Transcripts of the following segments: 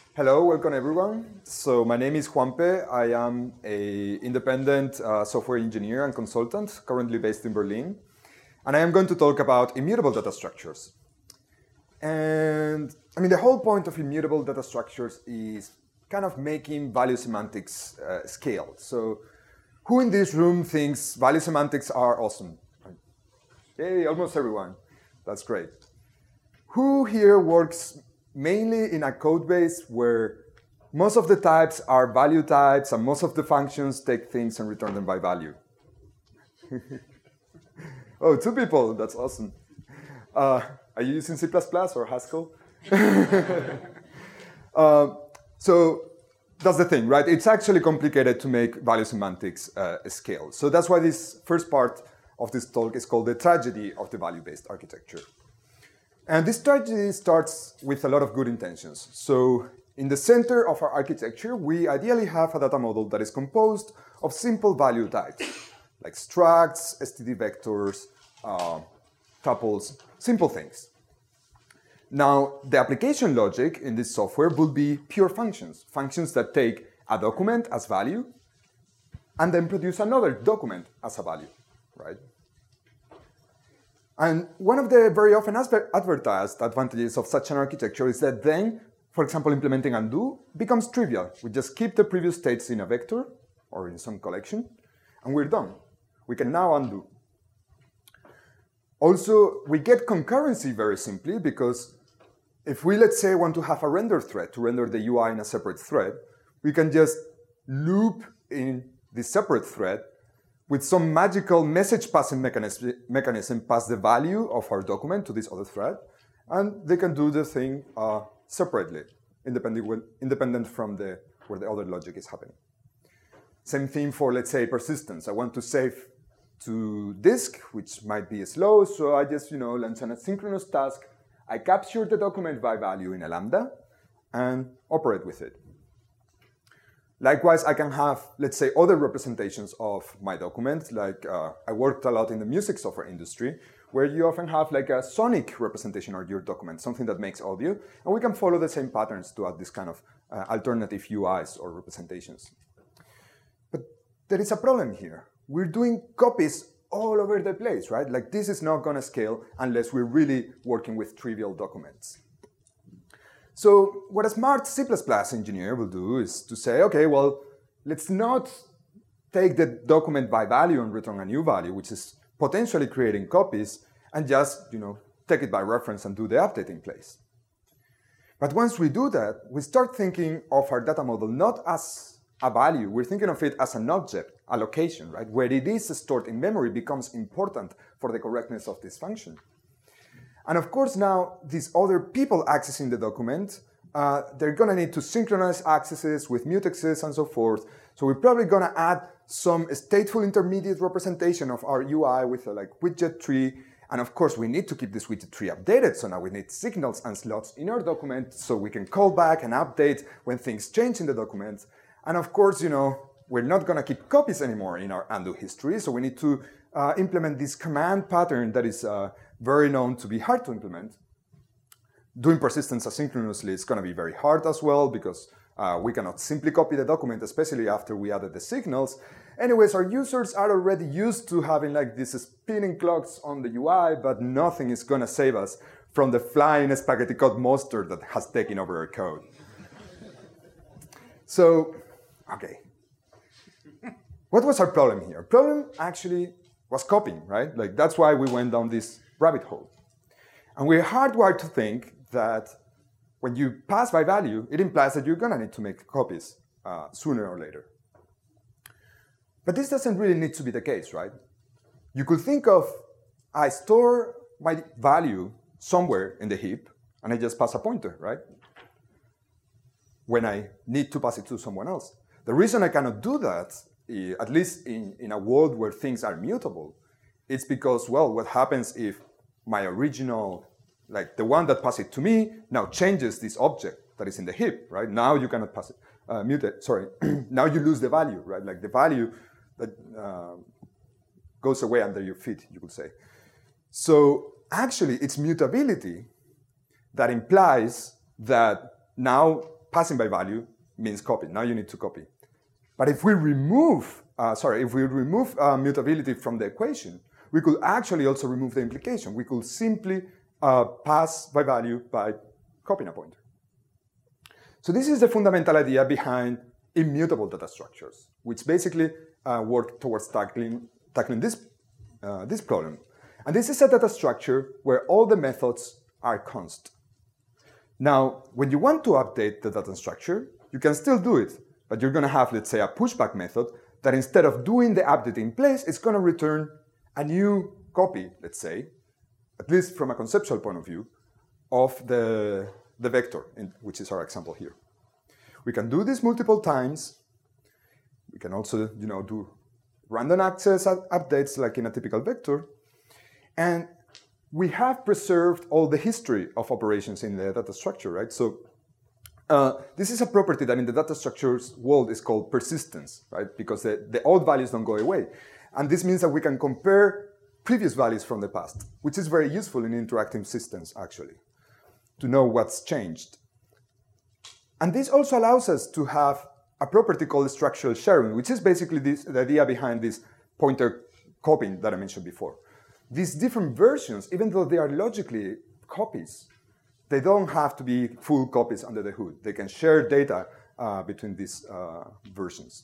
Hello, welcome everyone. So my name is Juanpe. I am an independent software engineer and consultant, currently based in Berlin. And I am going to talk about immutable data structures. And I mean, the whole point of immutable data structures is kind of making value semantics scale. So who in this room thinks value semantics are awesome? Hey, almost everyone. That's great. Who here works mainly in a code base where most of the types are value types and most of the functions take things and return them by value? Oh, 2 people. That's awesome. Are you using C++ or Haskell? So that's the thing, right? It's actually complicated to make value semantics scale. So that's why this first part of this talk is called the tragedy of the value-based architecture. And this tragedy starts with a lot of good intentions. So in the center of our architecture, we ideally have a data model that is composed of simple value types, like structs, std vectors, tuples, simple things. Now, the application logic in this software will be pure functions, functions that take a document as value and then produce another document as a value, right? And one of the very often advertised advantages of such an architecture is that then, for example, implementing undo becomes trivial. We just keep the previous states in a vector or in some collection, and we're done. We can now undo. Also, we get concurrency very simply because if we, let's say, want to have a render thread to render the UI in a separate thread, we can just loop in the separate thread with some magical message passing mechanism pass the value of our document to this other thread, and they can do the thing separately, independent from where the other logic is happening. Same thing for, let's say, persistence. I want to save to disk, which might be slow, so I just launch an asynchronous task. I capture the document by value in a Lambda and operate with it. Likewise, I can have, let's say, other representations of my document. Like I worked a lot in the music software industry, where you often have like a sonic representation of your document, something that makes audio. And we can follow the same patterns to add this kind of alternative UIs or representations. But there is a problem here. We're doing copies all over the place, right? Like this is not going to scale unless we're really working with trivial documents. So what a smart C++ engineer will do is to say, okay, well, let's not take the document by value and return a new value, which is potentially creating copies, and just take it by reference and do the update in place. But once we do that, we start thinking of our data model not as a value. We're thinking of it as an object, a location, right? Where it is stored in memory becomes important for the correctness of this function. And of course, now these other people accessing the document, they're going to need to synchronize accesses with mutexes and so forth. So we're probably going to add some stateful intermediate representation of our UI with a widget tree. And of course, we need to keep this widget tree updated. So now we need signals and slots in our document so we can call back and update when things change in the document. And of course, we're not going to keep copies anymore in our undo history. So we need to implement this command pattern that is very known to be hard to implement. Doing persistence asynchronously is going to be very hard as well because we cannot simply copy the document, especially after we added the signals. Anyways, our users are already used to having these spinning clocks on the UI, but nothing is going to save us from the flying spaghetti code monster that has taken over our code. So, okay. What was our problem here? Problem actually was copying, right? That's why we went down this rabbit hole. And we're hardwired to think that when you pass by value, it implies that you're going to need to make copies sooner or later. But this doesn't really need to be the case, right? You could think of, I store my value somewhere in the heap, and I just pass a pointer, right? When I need to pass it to someone else. The reason I cannot do that, at least in a world where things are mutable, it's because, well, what happens if my original, the one that passed it to me, now changes this object that is in the heap, right? Now you cannot pass it, mute it, sorry. Now you lose the value, right? The value that goes away under your feet, you could say. So actually, it's mutability that implies that now passing by value means copy. Now you need to copy. But if we remove, mutability from the equation, we could actually also remove the implication. We could simply pass by value by copying a pointer. So this is the fundamental idea behind immutable data structures, which basically work towards tackling this problem. And this is a data structure where all the methods are constant. Now, when you want to update the data structure, you can still do it, but you're going to have, let's say, a pushback method that instead of doing the update in place, it's going to return a new copy, let's say, at least from a conceptual point of view, of the vector, which is our example here. We can do this multiple times. We can also, do random access updates like in a typical vector. And we have preserved all the history of operations in the data structure, right? So this is a property that in the data structures world is called persistence, right? Because the old values don't go away. And this means that we can compare previous values from the past, which is very useful in interactive systems, actually, to know what's changed. And this also allows us to have a property called structural sharing, which is basically the idea behind this pointer copying that I mentioned before. These different versions, even though they are logically copies, they don't have to be full copies under the hood. They can share data between these versions.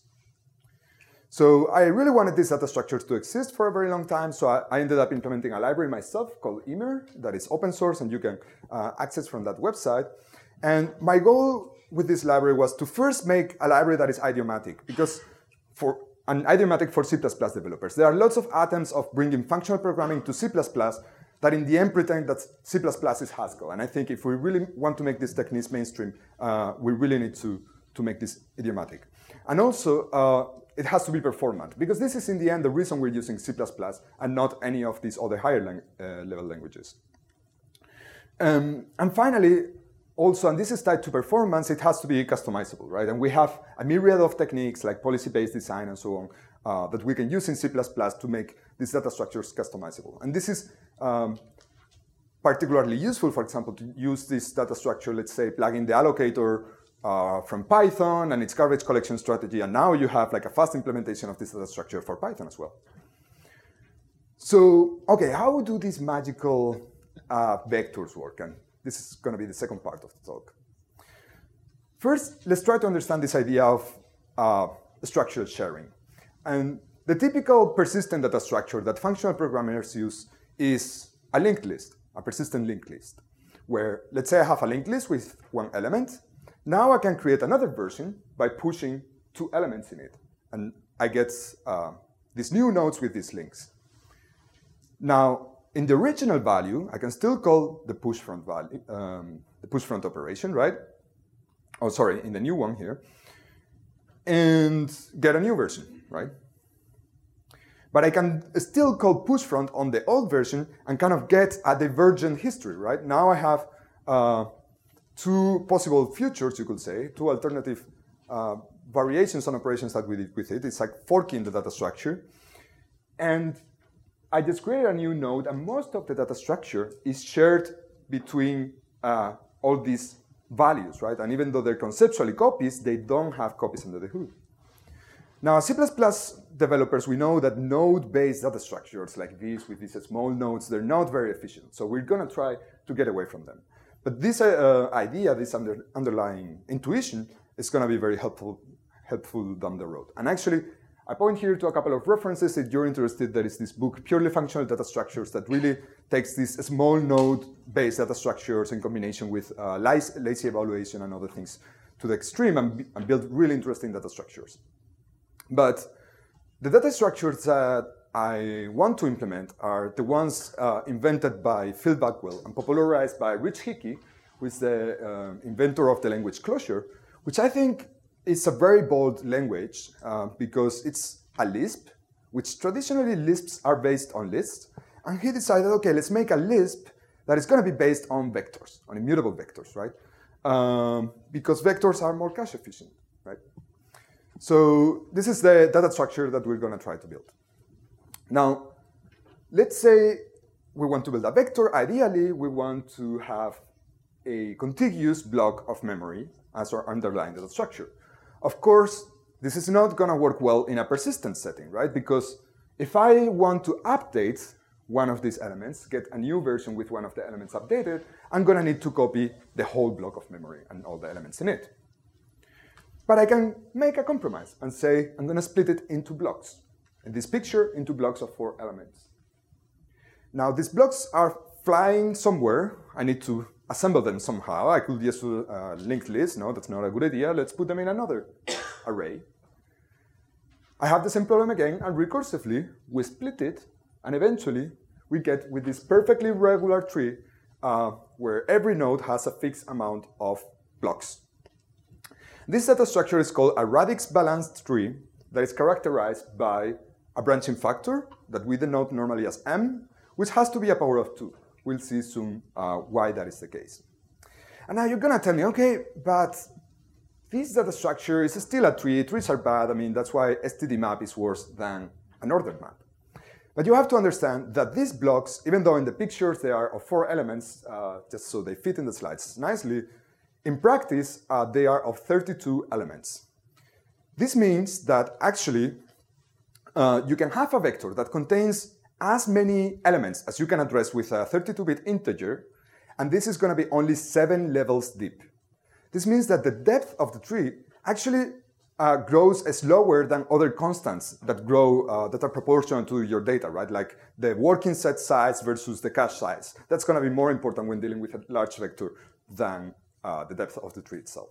So I really wanted these data structures to exist for a very long time, so I ended up implementing a library myself called Ymer that is open source and you can access from that website. And my goal with this library was to first make a library that is idiomatic, because for an idiomatic for C++ developers. There are lots of attempts of bringing functional programming to C++ that in the end pretend that C++ is Haskell. And I think if we really want to make these techniques mainstream, we really need to make this idiomatic. And also, it has to be performant, because this is in the end the reason we're using C++ and not any of these other higher level languages. And finally, also, and this is tied to performance, it has to be customizable, right? And we have a myriad of techniques like policy-based design and so on that we can use in C++ to make these data structures customizable. And this is particularly useful, for example, to use this data structure, let's say, plug in the allocator from Python and its garbage collection strategy, and now you have like a fast implementation of this data structure for Python as well. So, okay, how do these magical vectors work? And this is going to be the second part of the talk. First, let's try to understand this idea of structural sharing. And the typical persistent data structure that functional programmers use is a linked list, a persistent linked list, where let's say I have a linked list with one element. Now I can create another version by pushing two elements in it. And I get these new nodes with these links. Now, in the original value, I can still call the push front value, the push front operation, right? Oh, sorry, in the new one here, and get a new version, right? But I can still call push front on the old version and kind of get a divergent history, right? Now I have two possible futures, you could say, two alternative variations on operations that we did with it. It's like forking the data structure. And I just created a new node, and most of the data structure is shared between all these values, right? And even though they're conceptually copies, they don't have copies under the hood. Now, C++ developers, we know that node-based data structures like this, with these small nodes, they're not very efficient. So we're going to try to get away from them. But this idea, this underlying intuition, is going to be very helpful down the road. And actually, I point here to a couple of references. If you're interested, there is this book, Purely Functional Data Structures, that really takes these small node-based data structures in combination with lazy evaluation and other things to the extreme and build really interesting data structures. But the data structures that I want to implement are the ones invented by Phil Bagwell and popularized by Rich Hickey, who is the inventor of the language Clojure, which I think is a very bold language because it's a Lisp, which traditionally Lisps are based on lists. And he decided, okay, let's make a Lisp that is going to be based on vectors, on immutable vectors, right? Because vectors are more cache efficient, right? So this is the data structure that we're going to try to build. Now, let's say we want to build a vector. Ideally, we want to have a contiguous block of memory as our underlying data structure. Of course, this is not going to work well in a persistent setting, right? Because if I want to update one of these elements, get a new version with one of the elements updated, I'm going to need to copy the whole block of memory and all the elements in it. But I can make a compromise and say I'm going to split it into blocks. In this picture, into blocks of 4 elements. Now, these blocks are flying somewhere. I need to assemble them somehow. I could just do a linked list. No, that's not a good idea. Let's put them in another array. I have the same problem again, and recursively, we split it, and eventually, we get with this perfectly regular tree where every node has a fixed amount of blocks. This data structure is called a radix-balanced tree that is characterized by a branching factor that we denote normally as m, which has to be a power of 2. We'll see soon why that is the case. And now you're going to tell me, okay, but this data structure is still a tree. Trees are bad. I mean, that's why STD map is worse than an ordered map. But you have to understand that these blocks, even though in the pictures they are of 4 elements, just so they fit in the slides nicely, in practice, they are of 32 elements. This means that actually, you can have a vector that contains as many elements as you can address with a 32-bit integer, and this is going to be only 7 levels deep. This means that the depth of the tree actually grows slower than other constants that grow that are proportional to your data, right? Like the working set size versus the cache size. That's going to be more important when dealing with a large vector than the depth of the tree itself.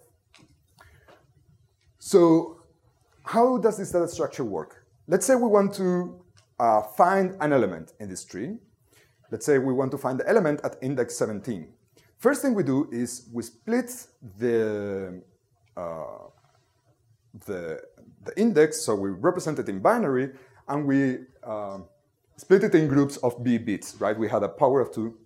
So how does this data structure work? Let's say we want to find an element in this tree. Let's say we want to find the element at index 17. First thing we do is we split the index, so we represent it in binary, and we split it in groups of b bits, right? We had a power of 2.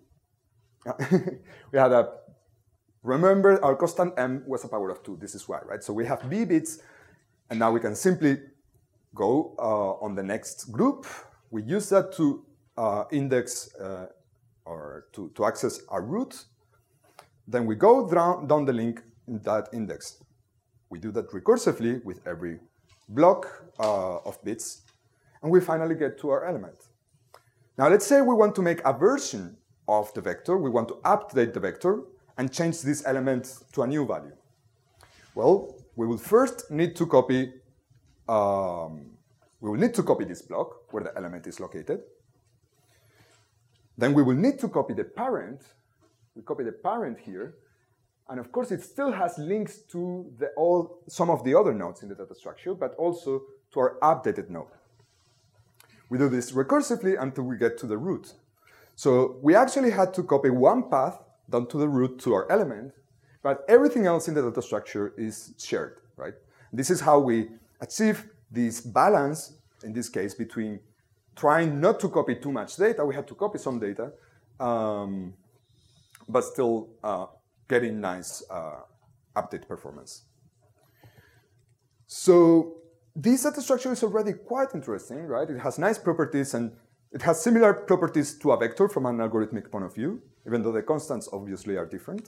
We had a, remember our constant m was a power of 2, this is why, right? So we have b bits, and now we can simply go on the next group. We use that to index or to access our root. Then we go down the link in that index. We do that recursively with every block of bits, and we finally get to our element. Now let's say we want to make a version of the vector. We want to update the vector and change this element to a new value. Well, we will first need to copy this block where the element is located. Then we will need to copy the parent. We copy the parent here. And of course, it still has links to some of the other nodes in the data structure, but also to our updated node. We do this recursively until we get to the root. So we actually had to copy one path down to the root to our element, but everything else in the data structure is shared, right? This is how we achieve this balance, in this case, between trying not to copy too much data. We had to copy some data, but still getting nice update performance. So this data structure is already quite interesting, right? It has nice properties, and it has similar properties to a vector from an algorithmic point of view, even though the constants obviously are different.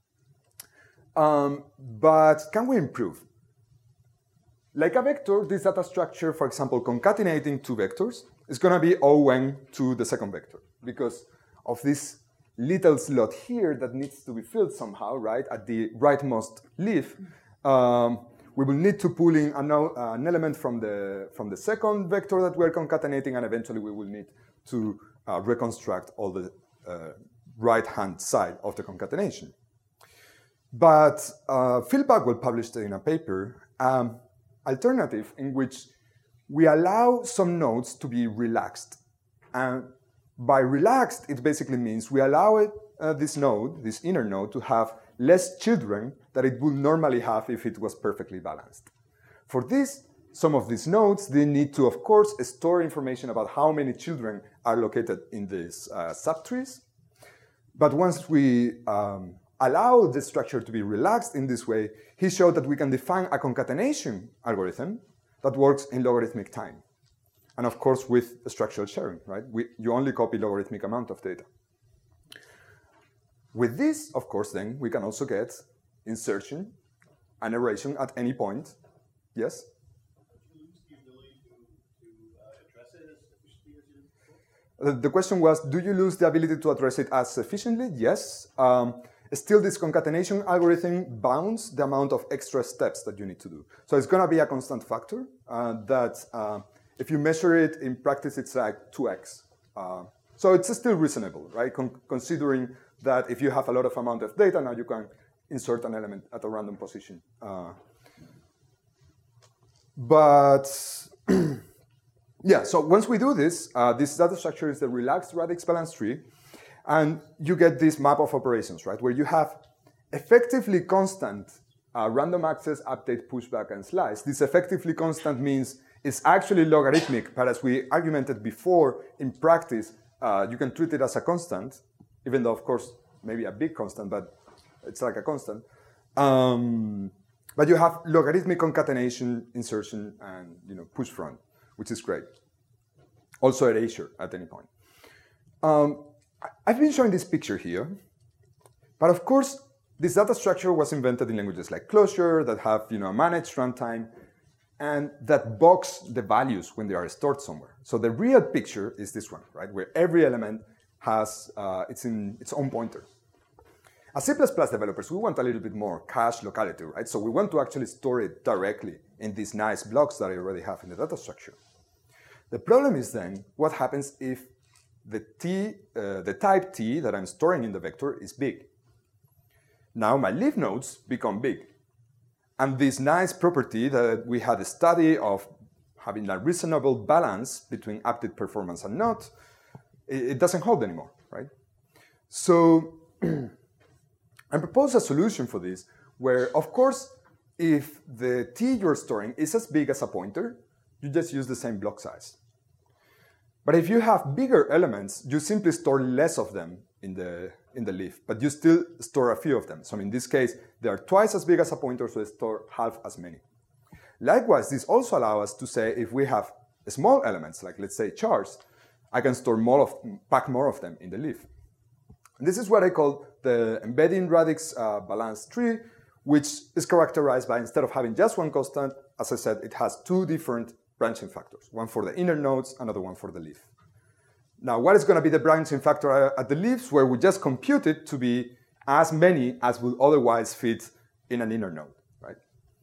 But can we improve? Like a vector, this data structure, for example, concatenating 2 vectors, is going to be O(n) to the second vector because of this little slot here that needs to be filled somehow, right, at the rightmost leaf. We will need to pull in an element from the second vector that we're concatenating, and eventually we will need to reconstruct all the right-hand side of the concatenation. But Phil Bagwell published in a paper alternative in which we allow some nodes to be relaxed. And by relaxed, it basically means we allow this inner node, to have less children than it would normally have if it was perfectly balanced. For this, some of these nodes, they need to, of course, store information about how many children are located in these subtrees. But once we allow the structure to be relaxed in this way, he showed that we can define a concatenation algorithm that works in logarithmic time. And of course, with structural sharing, right? You only copy logarithmic amount of data. With this, of course, then we can also get insertion and erasure at any point. Yes? The question was, do you lose the ability to address it as efficiently? Yes. Still, this concatenation algorithm bounds the amount of extra steps that you need to do. So it's going to be a constant factor that if you measure it in practice, it's like 2x. So it's still reasonable, right? Considering that if you have a lot of amount of data, now you can insert an element at a random position. But yeah, so once we do this, this data structure is the relaxed radix balance tree. And you get this map of operations, right, where you have effectively constant random access, update, pushback, and slice. This effectively constant means it's actually logarithmic, but as we argumented before, in practice, you can treat it as a constant, even though, of course, maybe a big constant, but it's like a constant. But you have logarithmic concatenation, insertion, and push front, which is great. Also erasure at any point. I've been showing this picture here, but of course, this data structure was invented in languages like Clojure that have a managed runtime and that box the values when they are stored somewhere. So the real picture is this one, right, where every element has its own pointer. As C++ developers, we want a little bit more cache locality, right? So we want to actually store it directly in these nice blocks that I already have in the data structure. The problem is then, what happens if the type T that I'm storing in the vector is big? Now my leaf nodes become big. And this nice property that we had a study of having a reasonable balance between update performance and not, it doesn't hold anymore, right? So I propose a solution for this where, of course, if the T you're storing is as big as a pointer, you just use the same block size. But if you have bigger elements, you simply store less of them in the leaf, but you still store a few of them. So in this case, they are twice as big as a pointer, so they store half as many. Likewise, this also allows us to say if we have small elements, like let's say chars, I can store pack more of them in the leaf. And this is what I call the embedding radix balance tree, which is characterized by, instead of having just one constant, as I said, it has two different branching factors, one for the inner nodes, another one for the leaf. Now, what is going to be the branching factor at the leaves, where we just compute it to be as many as would otherwise fit in an inner node, right?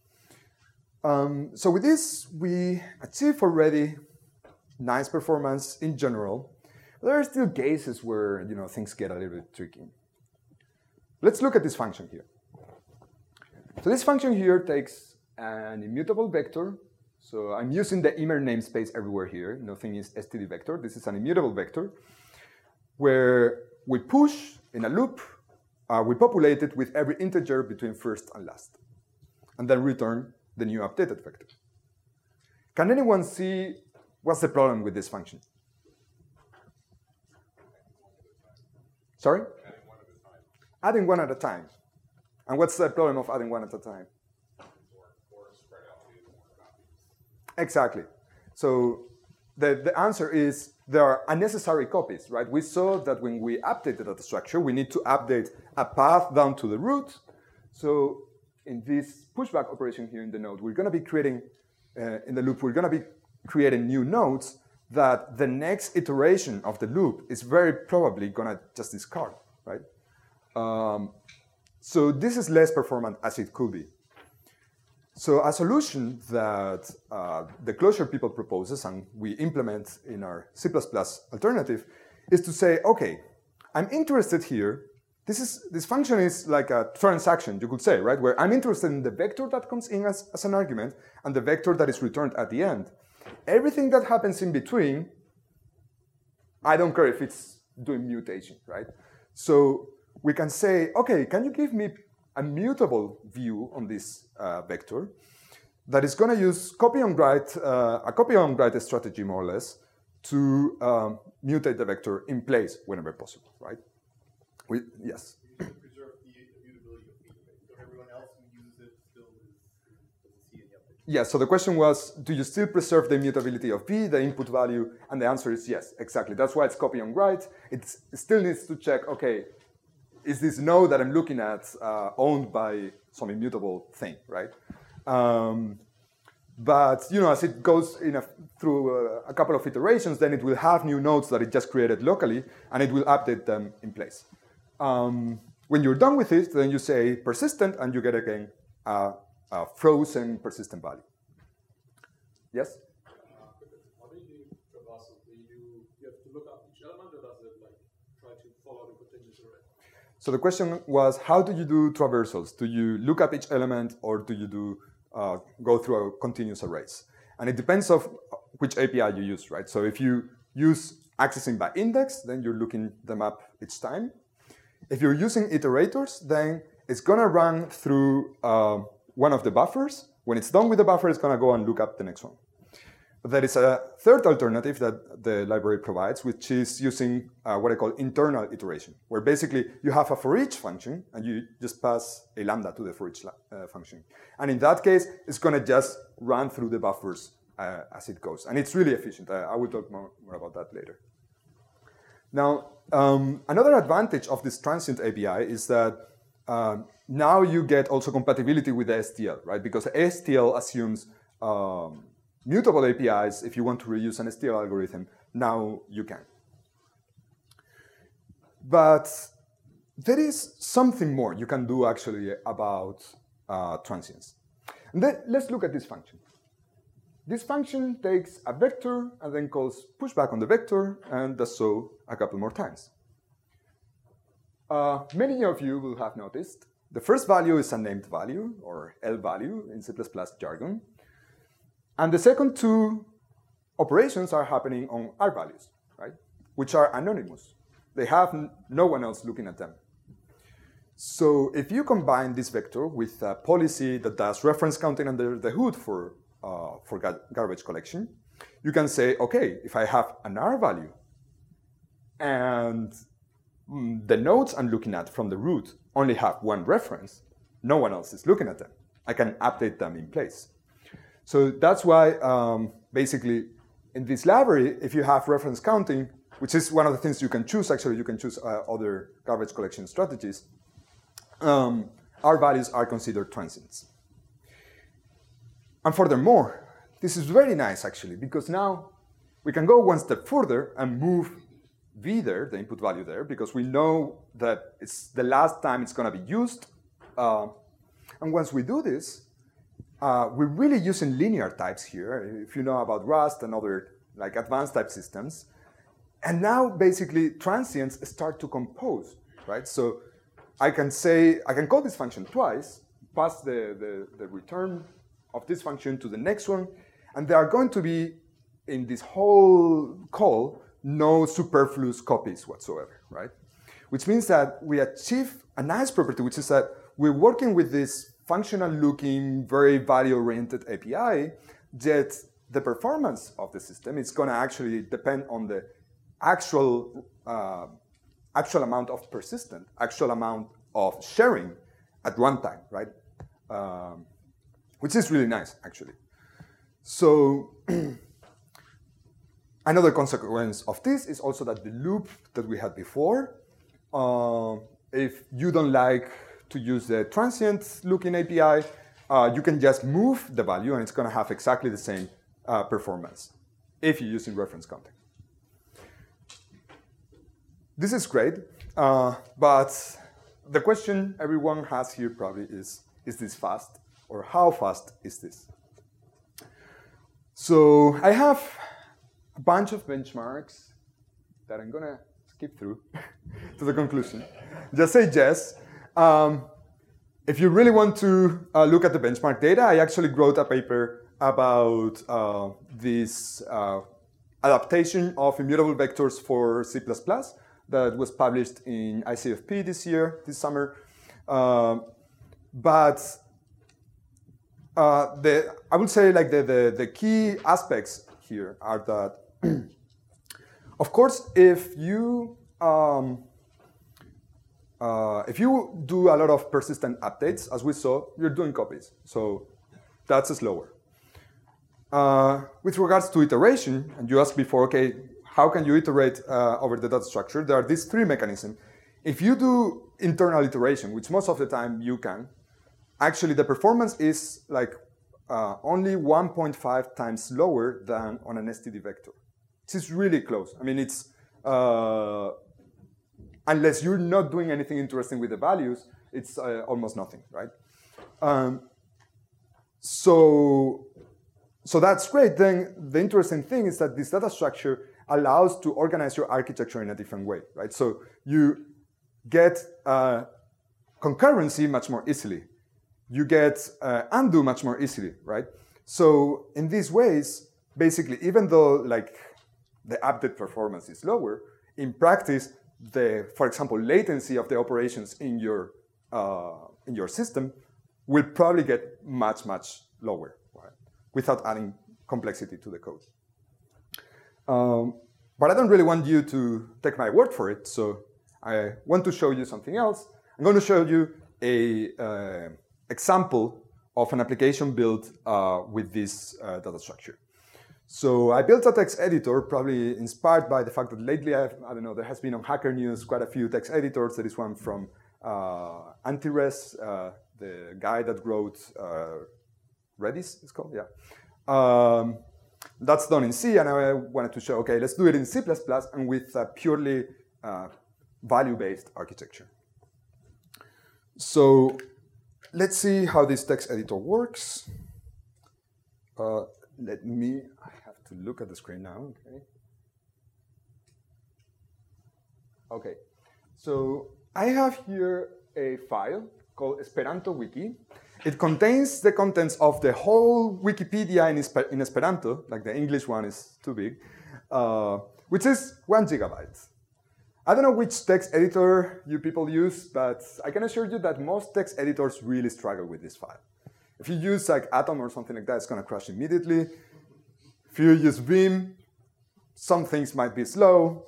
So with this, we achieve already nice performance in general. There are still cases where things get a little bit tricky. Let's look at this function here. So this function here takes an immutable vector. So I'm using the immer namespace everywhere here. Nothing is std vector. This is an immutable vector where we push in a loop. We populate it with every integer between first and last, and then return the new updated vector. Can anyone see what's the problem with this function? Sorry? Adding one at a time. And what's the problem of adding one at a time? Exactly. So the answer is there are unnecessary copies, right? We saw that when we update the data structure, we need to update a path down to the root. So in this pushback operation here in the node, we're going to be creating, in the loop, we're going to be creating new nodes that the next iteration of the loop is very probably going to just discard, right? So this is less performant as it could be. So a solution that the Clojure people proposes and we implement in our C++ alternative is to say, okay, I'm interested here. This function is like a transaction, you could say, right? Where I'm interested in the vector that comes in as an argument and the vector that is returned at the end. Everything that happens in between, I don't care if it's doing mutation, right? So we can say, okay, can you give me a mutable view on this vector that is going to use copy on write, a copy on write strategy more or less to mutate the vector in place whenever possible, right? Yes. Preserve the immutability of v, so everyone else who uses it still doesn't see any update. Yeah, so the question was, do you still preserve the immutability of v, the input value? And the answer is yes, exactly. That's why it's copy on write. It still needs to check, okay, is this node that I'm looking at owned by some immutable thing, right? But as it goes through a couple of iterations, then it will have new nodes that it just created locally, and it will update them in place. When you're done with it, then you say persistent, and you get again a frozen persistent value. Yes? How do you do traversal? You have to look up each element, or does it try to follow the continuous array? So the question was, how do you do traversals? Do you look up each element, or do you go through a continuous arrays? And it depends on which API you use, right? So if you use accessing by index, then you're looking them up each time. If you're using iterators, then it's going to run through one of the buffers. When it's done with the buffer, it's going to go and look up the next one. But there is a third alternative that the library provides, which is using what I call internal iteration, where basically you have a for each function, and you just pass a lambda to the for each function. And in that case, it's going to just run through the buffers as it goes. And it's really efficient. I will talk more about that later. Now, another advantage of this transient API is that now you get also compatibility with the STL, right? Because STL assumes mutable APIs. If you want to reuse an STL algorithm, now you can. But there is something more you can do actually about transients. And then let's look at this function. This function takes a vector and then calls pushback on the vector, and does so a couple more times. Many of you will have noticed the first value is a named value, or L value in C++ jargon. And the second two operations are happening on R values, right? Which are anonymous. They have no one else looking at them. So if you combine this vector with a policy that does reference counting under the hood for garbage collection, you can say, okay, if I have an R value and the nodes I'm looking at from the root only have one reference, no one else is looking at them. I can update them in place. So that's why basically in this library, if you have reference counting, which is one of the things you can choose, actually you can choose other garbage collection strategies, R values are considered transients. And furthermore, this is very nice actually, because now we can go one step further and move V there, the input value there, because we know that it's the last time it's going to be used. And once we do this, we're really using linear types here, if you know about Rust and other like advanced type systems. And now basically transients start to compose, right? So I can call this function twice, pass the return of this function to the next one, and there are going to be, in this whole call, no superfluous copies whatsoever, right? Which means that we achieve a nice property, which is that we're working with this functional-looking, very value-oriented API, yet the performance of the system is going to actually depend on the actual amount of persistent, actual amount of sharing at runtime, right? Which is really nice, actually. So another consequence of this is also that the loop that we had before, if you don't like to use the transient-looking API, you can just move the value, and it's going to have exactly the same performance if you're using reference counting. This is great, but the question everyone has here probably is this fast? Or how fast is this? So I have a bunch of benchmarks that I'm going to skip through to the conclusion. Just say yes. If you really want to look at the benchmark data, I actually wrote a paper about this adaptation of immutable vectors for C++ that was published in ICFP this summer. But I would say like the key aspects here are that, of course, if you do a lot of persistent updates, as we saw, you're doing copies. So that's slower. With regards to iteration, and you asked before, okay, how can you iterate over the data structure? There are these three mechanisms. if you do internal iteration, which most of the time you can, actually the performance is like only 1.5 times lower than on an STD vector. It's really close. I mean, it's unless you're not doing anything interesting with the values, it's almost nothing, right? So that's great. Then the interesting thing is that this data structure allows to organize your architecture in a different way, right? So you get concurrency much more easily. You get undo much more easily, right? So in these ways, basically, even though like the update performance is lower, in practice, for example, latency of the operations in your system will probably get much, much lower, right? Without adding complexity to the code. But I don't really want you to take my word for it, so I want to show you something else. I'm going to show you a example of an application built with this data structure. So I built a text editor, probably inspired by the fact that lately, I don't know, there has been on Hacker News quite a few text editors. There is one from Anti-Res, the guy that wrote Redis, it's called, yeah. That's done in C, and I wanted to show, okay, let's do it in C++ and with a purely value-based architecture. So let's see how this text editor works. I have to look at the screen now, okay. Okay, so I have here a file called Esperanto Wiki. It contains the contents of the whole Wikipedia in Esperanto, like the English one is too big, which is 1 gigabyte. I don't know which text editor you people use, but I can assure you that most text editors really struggle with this file. If you use like Atom or something like that, it's going to crash immediately. If you use Vim, some things might be slow.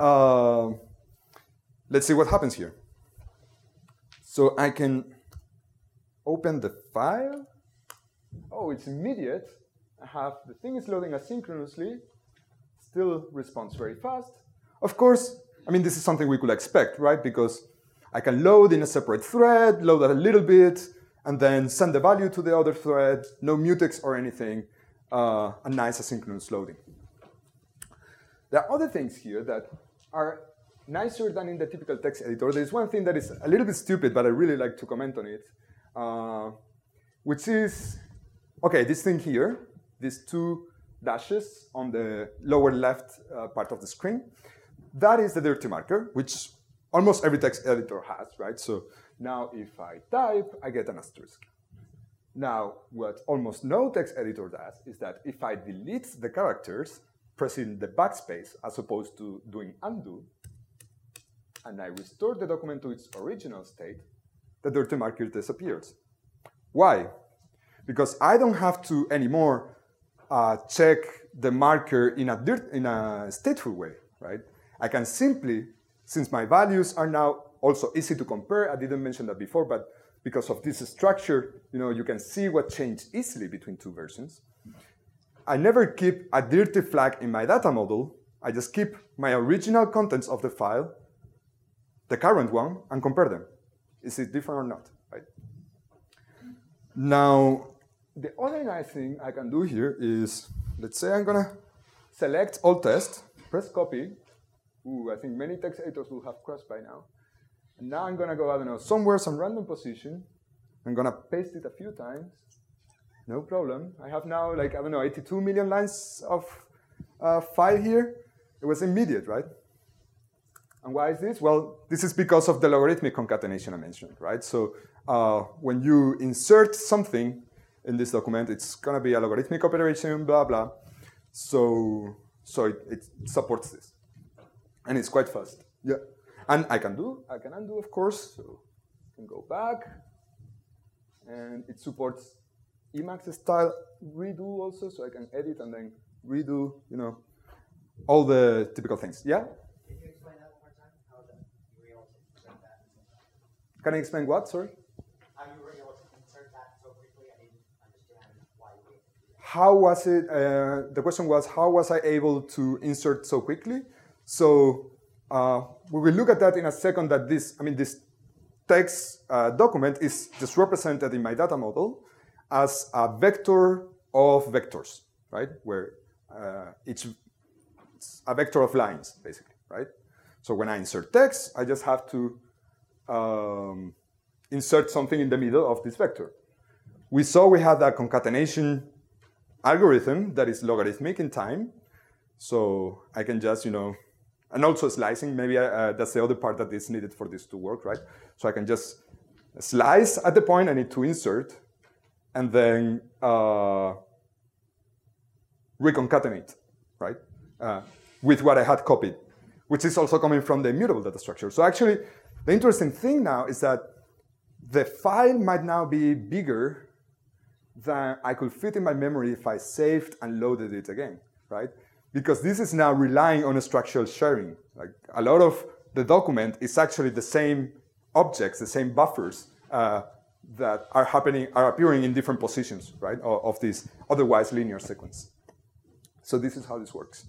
Let's see what happens here. So I can open the file. Oh, it's immediate. The thing is loading asynchronously. Still responds very fast. Of course, I mean, this is something we could expect, right? Because I can load in a separate thread, load that a little bit, and then send the value to the other thread, no mutex or anything, a nice asynchronous loading. There are other things here that are nicer than in the typical text editor. There's one thing that is a little bit stupid, but I really like to comment on it, which is, okay, this thing here, these two dashes on the lower left part of the screen, that is the dirty marker, which almost every text editor has, right? So now if I type, I get an asterisk. Now, what almost no text editor does is that if I delete the characters, pressing the backspace as opposed to doing undo, and I restore the document to its original state, the dirty marker disappears. Why? Because I don't have to anymore check the marker in a stateful way, right? I can simply, since my values are now also easy to compare, I didn't mention that before, but because of this structure, you can see what changed easily between two versions. I never keep a dirty flag in my data model. I just keep my original contents of the file, the current one, and compare them. Is it different or not, right? Now, the other nice thing I can do here is, let's say I'm gonna select all test, press copy. Ooh, I think many text editors will have crashed by now. And now I'm gonna go, I don't know, somewhere, some random position. I'm gonna paste it a few times. No problem. I have now, like, I don't know, 82 million lines of file here. It was immediate, right? And why is this? Well, this is because of the logarithmic concatenation I mentioned, right? So when you insert something in this document, it's gonna be a logarithmic operation, blah, blah. So it supports this. And it's quite fast. Yeah. And I can undo, of course. So I can go back. And it supports Emacs style redo also, so I can edit and then redo, all the typical things. Yeah? Can you explain that one more time? How you were able to insert that? Can I explain what? Sorry? How you were able to insert that so quickly? I didn't understand why you were able to do that. How was it? The question was, how was I able to insert so quickly? So we will look at that in a second. That this text document is just represented in my data model as a vector of vectors, right? Where it's a vector of lines, basically, right? So when I insert text, I just have to insert something in the middle of this vector. We saw we had a concatenation algorithm that is logarithmic in time. So I can just, and also slicing, maybe that's the other part that is needed for this to work, right? So I can just slice at the point I need to insert, and then reconcatenate, right? With what I had copied, which is also coming from the immutable data structure. So actually, the interesting thing now is that the file might now be bigger than I could fit in my memory if I saved and loaded it again, right? Because this is now relying on a structural sharing. Like a lot of the document is actually the same objects, the same buffers that are appearing in different positions, right, of this otherwise linear sequence. So this is how this works.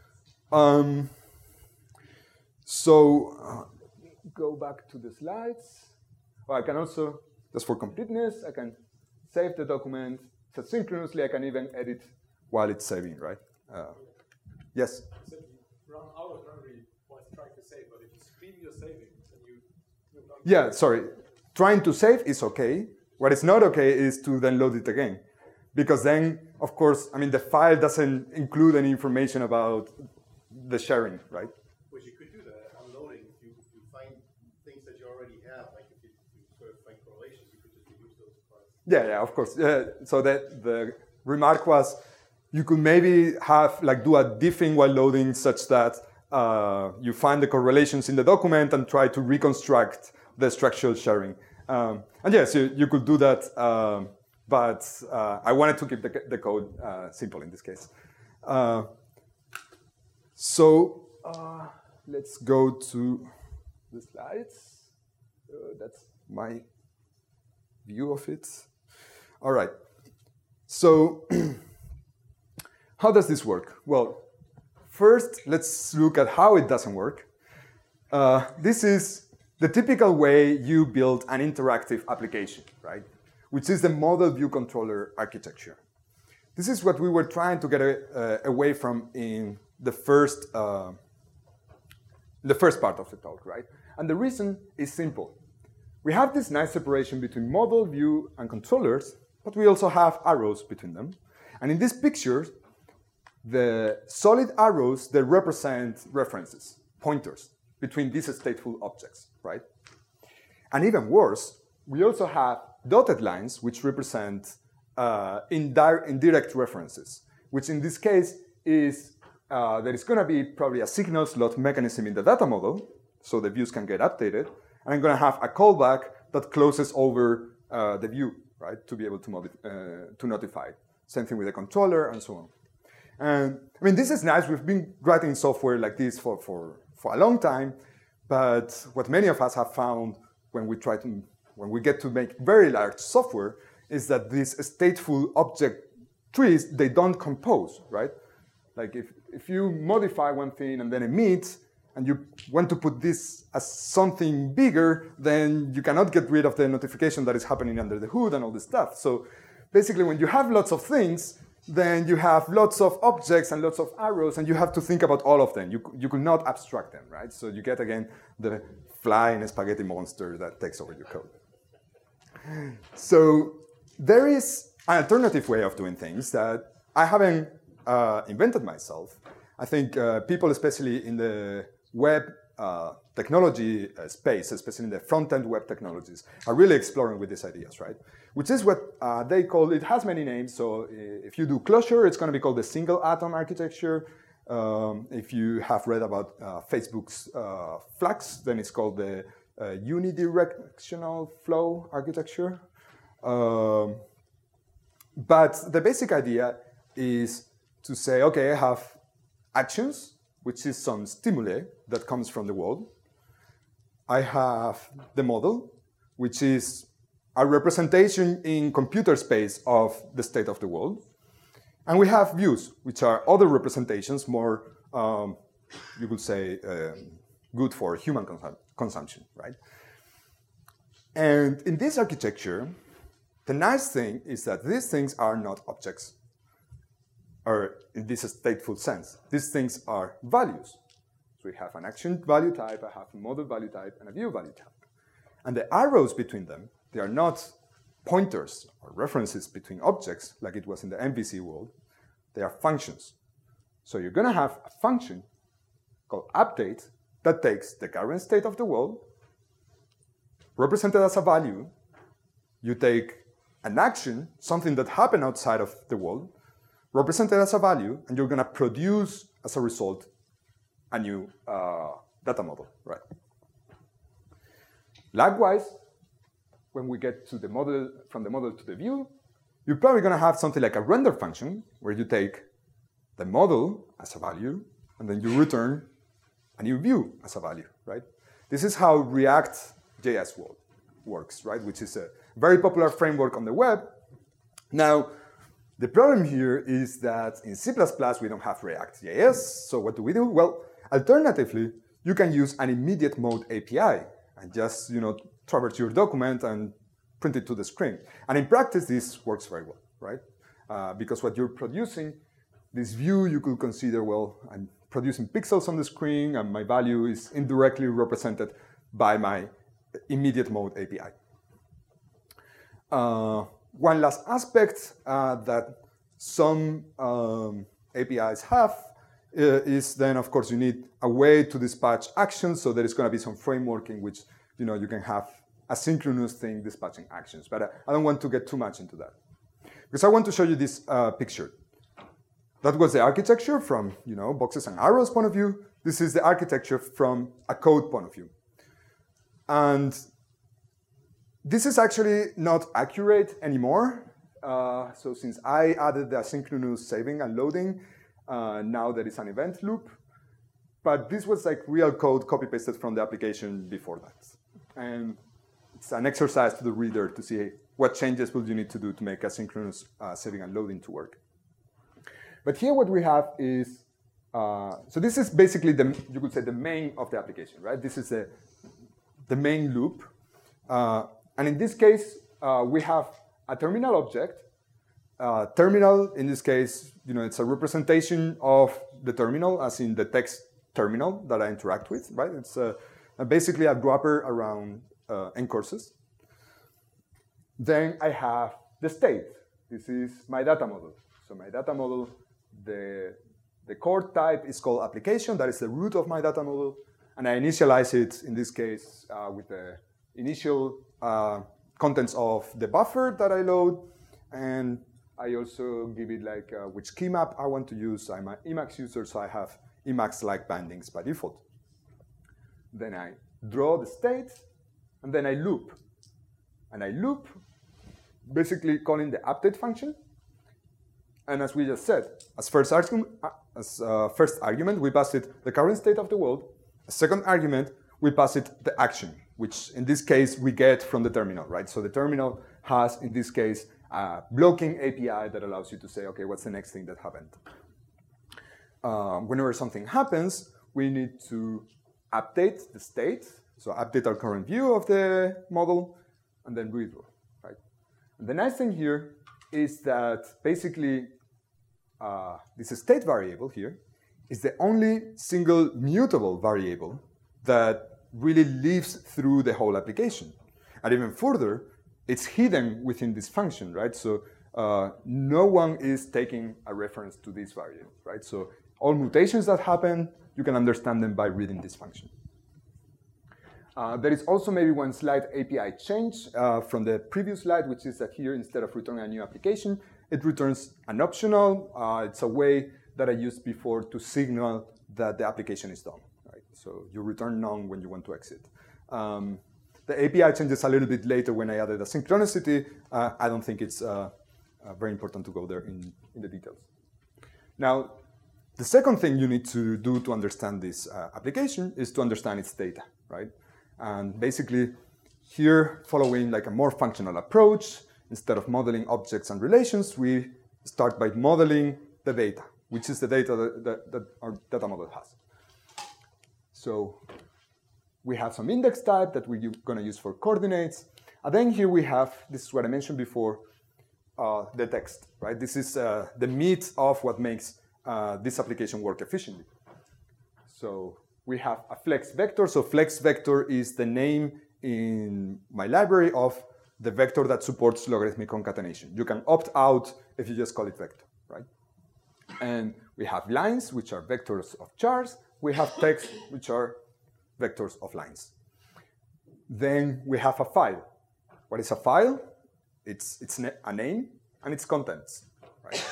Go back to the slides. Or I can also, just for completeness, I can save the document synchronously. I can even edit while it's saving, right? Yes? So you run out of memory while trying to save, but if you stream your savings, then you yeah, sorry. Trying to save is okay. What is not okay is to then load it again. Because then, of course, the file doesn't include any information about the sharing, right? Which you could do that unloading. If you find things that you already have, like if you sort of find correlations, you could just reuse those parts. Yeah, of course. So that the remark was, you could maybe have do a diffing while loading such that you find the correlations in the document and try to reconstruct the structural sharing. And yes, you could do that, but I wanted to keep the code simple in this case. Let's go to the slides. That's my view of it. All right. So how does this work? Well, first, let's look at how it doesn't work. This is the typical way you build an interactive application, right? Which is the model view controller architecture. This is what we were trying to get away from in the first part of the talk, right? And the reason is simple. We have this nice separation between model, view, and controllers, but we also have arrows between them. And in this picture, the solid arrows, they represent references, pointers, between these stateful objects, right? And even worse, we also have dotted lines, which represent indirect references, which in this case is there is going to be probably a signal slot mechanism in the data model, so the views can get updated, and I'm going to have a callback that closes over the view, right, to be able to notify. Same thing with the controller and so on. And this is nice. We've been writing software like this for a long time, but what many of us have found when we get to make very large software is that these stateful object trees, they don't compose, right? Like if you modify one thing and then emit, and you want to put this as something bigger, then you cannot get rid of the notification that is happening under the hood and all this stuff. So basically, when you have lots of things, then you have lots of objects and lots of arrows, and you have to think about all of them. You could not abstract them, right? So you get, again, the flying spaghetti monster that takes over your code. So there is an alternative way of doing things that I haven't invented myself. I think people, especially in the web technology space, especially in the front-end web technologies, are really exploring with these ideas, right? Which is what they call, it has many names. So if you do Clojure, it's going to be called the single atom architecture. If you have read about Facebook's Flux, then it's called the unidirectional flow architecture. But the basic idea is to say, okay, I have actions, which is some stimuli that comes from the world. I have the model, which is a representation in computer space of the state of the world. And we have views, which are other representations, more, you could say, good for human consumption, right? And in this architecture, the nice thing is that these things are not objects, or in this stateful sense. These things are values. So we have an action value type, I have a model value type, and a view value type. And the arrows between them, they are not pointers or references between objects like it was in the MVC world. They are functions. So you're going to have a function called update that takes the current state of the world, represented as a value. You take an action, something that happened outside of the world, represented as a value, and you're going to produce, as a result, a new data model, right? Likewise, when we get to the model, from the model to the view, you're probably going to have something like a render function, where you take the model as a value, and then you return a new view as a value, right? This is how React.js works, right? Which is a very popular framework on the web. Now, the problem here is that in C++ we don't have React.js, so what do we do? Well, alternatively, you can use an immediate mode API and just, traverse your document and print it to the screen. And in practice, this works very well, right? Because what you're producing, this view you could consider, well, I'm producing pixels on the screen and my value is indirectly represented by my immediate mode API. One last aspect that some APIs have is then, of course, you need a way to dispatch actions. So there is going to be some framework in which you can have asynchronous thing dispatching actions. But I don't want to get too much into that because I want to show you this picture. That was the architecture from boxes and arrows point of view. This is the architecture from a code point of view. And this is actually not accurate anymore. So since I added the asynchronous saving and loading, now there is an event loop. But this was like real code copy-pasted from the application before that. And it's an exercise to the reader to see what changes will you need to do to make asynchronous saving and loading to work. But here what we have is, so this is basically, you could say, the main of the application, right? This is the main loop. And in this case, we have a terminal object. Terminal, in this case, it's a representation of the terminal, as in the text terminal that I interact with, right? It's basically a wrapper around ncurses. Then I have the state. This is my data model. So my data model, the core type is called application. That is the root of my data model. And I initialize it, in this case, with the initial contents of the buffer that I load. And I also give it like which key map I want to use. I'm an Emacs user, so I have Emacs-like bindings by default. Then I draw the state, and then I loop. And I loop, basically calling the update function. And as we just said, as first argument, we pass it the current state of the world. As second argument, we pass it the action, which in this case we get from the terminal, right? So the terminal has, in this case, a blocking API that allows you to say, okay, what's the next thing that happened? Whenever something happens, we need to update the state, so update our current view of the model, and then redraw, right? And the nice thing here is that basically this state variable here is the only single mutable variable that really lives through the whole application. And even further, it's hidden within this function, right? So no one is taking a reference to this variable, right? So all mutations that happen, you can understand them by reading this function. There is also maybe one slight API change from the previous slide, which is that here, instead of returning a new application, it returns an optional. It's a way that I used before to signal that the application is done, right? So you return none when you want to exit. The API changes a little bit later when I added a synchronicity. I don't think it's very important to go there in the details. Now, the second thing you need to do to understand this application is to understand its data, right? And basically, here, following like a more functional approach, instead of modeling objects and relations, we start by modeling the data, which is the data that our data model has. So We have some index type that we're going to use for coordinates. And then here we have, this is what I mentioned before, the text, right? This is the meat of what makes this application work efficiently. So we have a flex vector. So flex vector is the name in my library of the vector that supports logarithmic concatenation. You can opt out if you just call it vector, right? And we have lines, which are vectors of chars. We have text, which are vectors of lines. Then we have a file. What is a file? It's a name and its contents, right?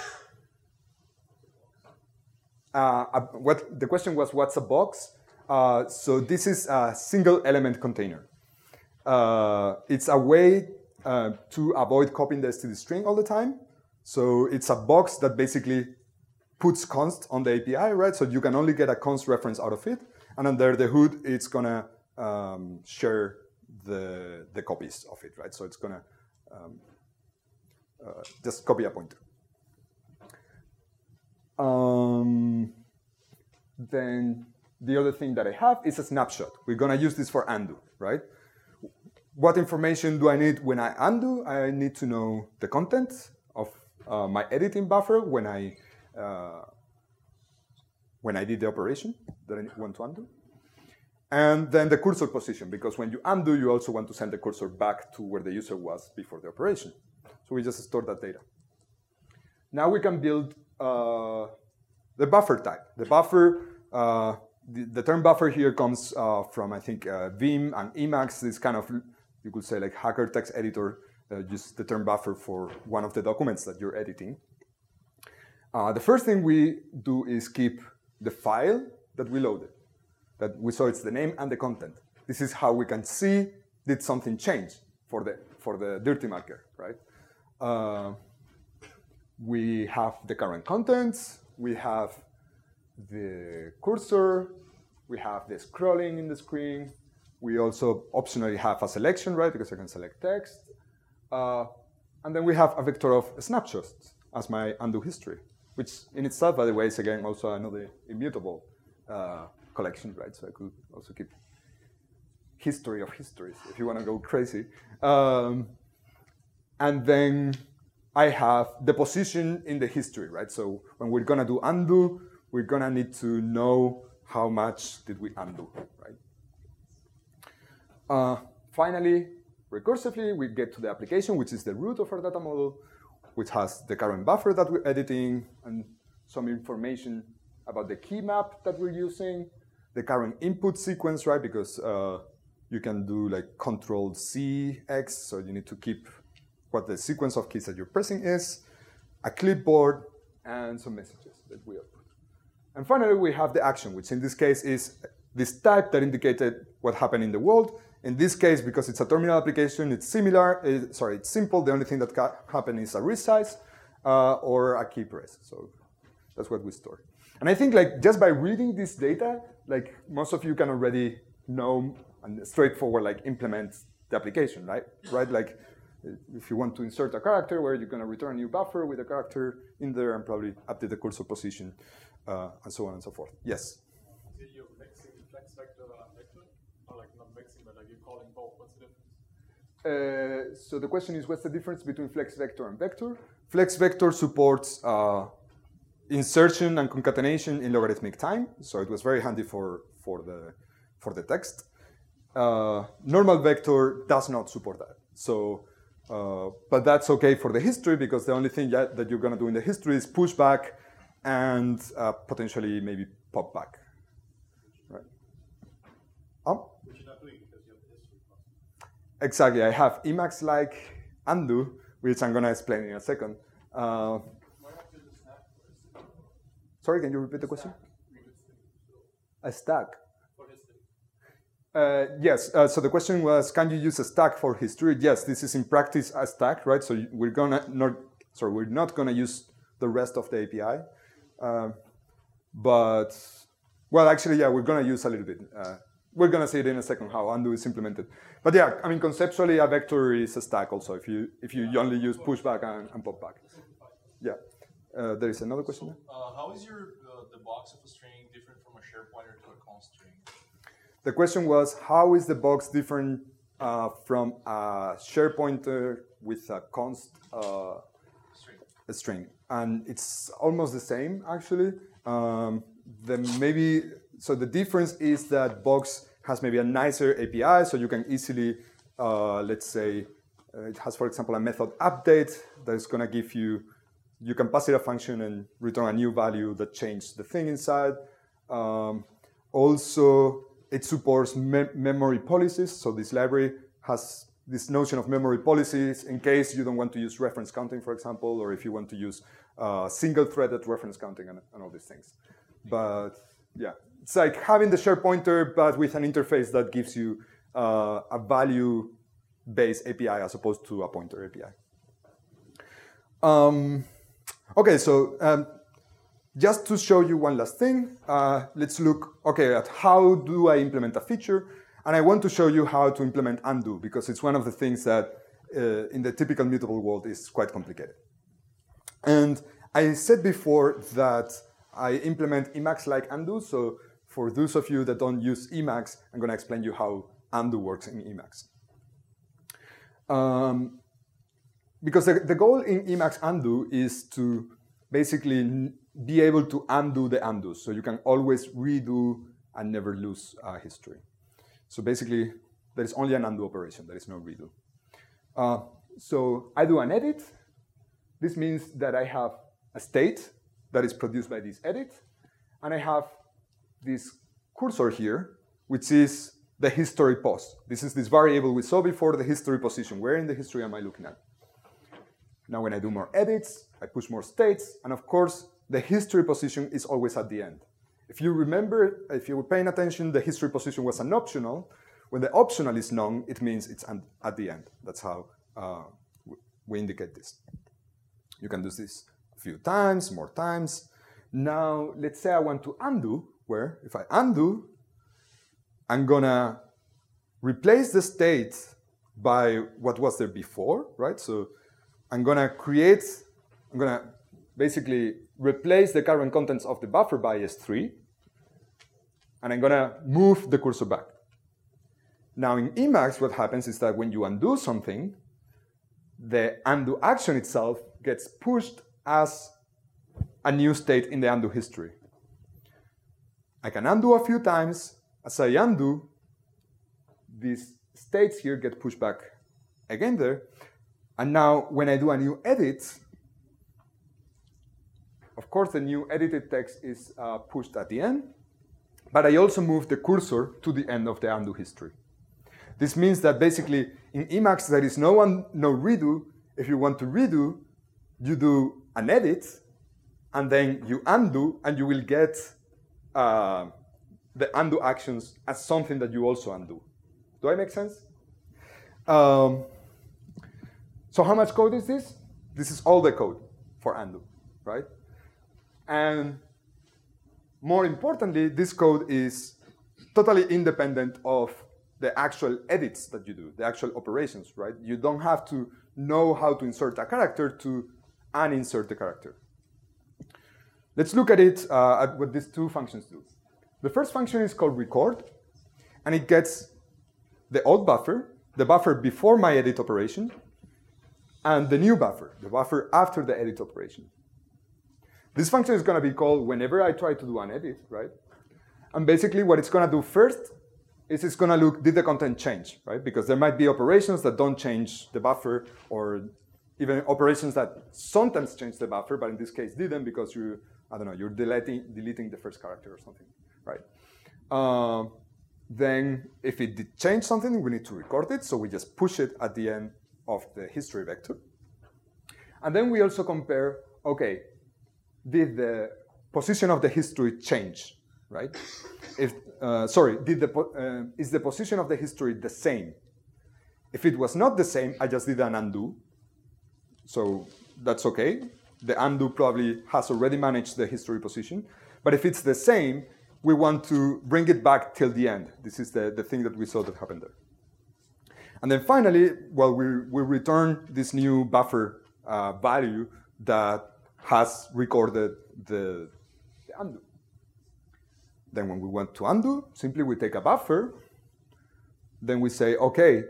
The question was, what's a box? So this is a single element container. It's a way to avoid copying the STD string all the time. So it's a box that basically puts const on the API, right? So you can only get a const reference out of it. And under the hood, it's going to share the copies of it, right? So it's going to just copy a pointer. Then the other thing that I have is a snapshot. We're going to use this for undo, right? What information do I need when I undo? I need to know the content of my editing buffer when I did the operation that I want to undo. And then the cursor position, because when you undo, you also want to send the cursor back to where the user was before the operation. So we just store that data. Now we can build the buffer type. The buffer, the term buffer here comes from, I think, Vim and Emacs, this kind of, you could say, like hacker text editor, use the term buffer for one of the documents that you're editing. The first thing we do is keep the file that we loaded. That we saw it's the name and the content. This is how we can see did something change for the dirty marker, right? We have the current contents, we have the cursor, we have the scrolling in the screen. We also optionally have a selection, right? Because I can select text. And then we have a vector of snapshots as my undo history, which in itself, by the way, is again also another immutable collection, right? So I could also keep history of histories if you want to go crazy. And then I have the position in the history, right? So when we're gonna do undo, we're gonna need to know how much did we undo, right? Finally, recursively, we get to the application, which is the root of our data model, which has the current buffer that we're editing and some information about the key map that we're using, the current input sequence, right? Because you can do like Control-C-X, so you need to keep what the sequence of keys that you're pressing is, a clipboard, and some messages that we output. And finally, we have the action, which in this case is this type that indicated what happened in the world. In this case, because it's a terminal application, it's similar. It's simple. The only thing that can happen is a resize or a key press. So that's what we store. And I think like just by reading this data, like most of you can already know and straightforward like implement the application, right? Like if you want to insert a character where you're going to return a new buffer with a character in there and probably update the cursor position and so on and so forth. Yes? So you're mixing flex vector and vector? Or like not mixing, but like you're calling both. What's the difference? So the question is, what's the difference between flex vector and vector? Flex vector supports insertion and concatenation in logarithmic time. So it was very handy for the text. Normal vector does not support that. So, but that's okay for the history because the only thing that you're going to do in the history is push back and potentially maybe pop back. Right? Which you're not doing because you have the history. Exactly. I have Emacs-like undo, which I'm going to explain in a second. Sorry, can you repeat the question? A stack. Yes, so the question was, can you use a stack for history? Yes, this is in practice a stack, right? So we're not gonna use the rest of the API, but well, actually, yeah, we're gonna use a little bit. We're gonna see it in a second how undo is implemented. But yeah, I mean, conceptually, a vector is a stack also. If you only use pushback and popback. Yeah. There is another question. How is the box of a string different from a share pointer to a const string? The question was, how is the box different from a share pointer with a const string? And it's almost the same, actually. The difference is that box has maybe a nicer API, so you can easily, let's say, it has, for example, a method update that is going to give you, you can pass it a function and return a new value that changes the thing inside. Also, it supports memory policies. So this library has this notion of memory policies in case you don't want to use reference counting, for example, or if you want to use single-threaded reference counting and all these things. But yeah, it's like having the share pointer, but with an interface that gives you a value-based API as opposed to a pointer API. Okay, so just to show you one last thing, let's look at how do I implement a feature. And I want to show you how to implement undo, because it's one of the things that in the typical mutable world is quite complicated. And I said before that I implement Emacs-like undo. So for those of you that don't use Emacs, I'm going to explain you how undo works in Emacs. Because the goal in Emacs undo is to basically be able to undo the undos. So you can always redo and never lose history. So basically, there is only an undo operation. There is no redo. So I do an edit. This means that I have a state that is produced by this edit. And I have this cursor here, which is the history post. This is this variable we saw before, the history position. Where in the history am I looking at? Now, when I do more edits, I push more states. And of course, the history position is always at the end. If you remember, if you were paying attention, the history position was an optional. When the optional is known, it means it's at the end. That's how we indicate this. You can do this a few times, more times. Now, let's say I want to undo, where if I undo, I'm going to replace the state by what was there before, right? So I'm going to basically replace the current contents of the buffer by S3, and I'm going to move the cursor back. Now, in Emacs, what happens is that when you undo something, the undo action itself gets pushed as a new state in the undo history. I can undo a few times. As I undo, these states here get pushed back again there. And now, when I do a new edit, of course, the new edited text is pushed at the end, but I also move the cursor to the end of the undo history. This means that basically, in Emacs, there is no redo. If you want to redo, you do an edit, and then you undo, and you will get the undo actions as something that you also undo. Do I make sense? So how much code is this? This is all the code for undo, right? And more importantly, this code is totally independent of the actual edits that you do, the actual operations, right? You don't have to know how to insert a character to uninsert the character. Let's look at it, at what these two functions do. The first function is called record, and it gets the old buffer, the buffer before my edit operation, and the new buffer, the buffer after the edit operation. This function is going to be called whenever I try to do an edit, right? And basically what it's going to do first is it's going to look, did the content change, right? Because there might be operations that don't change the buffer, or even operations that sometimes change the buffer, but in this case didn't because you're deleting the first character or something, right? Then if it did change something, we need to record it, so we just push it at the end of the history vector. And then we also compare, okay, did the position of the history change, right? Is the position of the history the same? If it was not the same, I just did an undo. So that's okay. The undo probably has already managed the history position. But if it's the same, we want to bring it back till the end. This is the thing that we saw that happened there. And then finally, well, we return this new buffer value that has recorded the undo. Then when we want to undo, simply we take a buffer. Then we say, okay,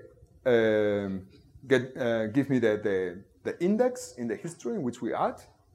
give me the index in the history in which we add.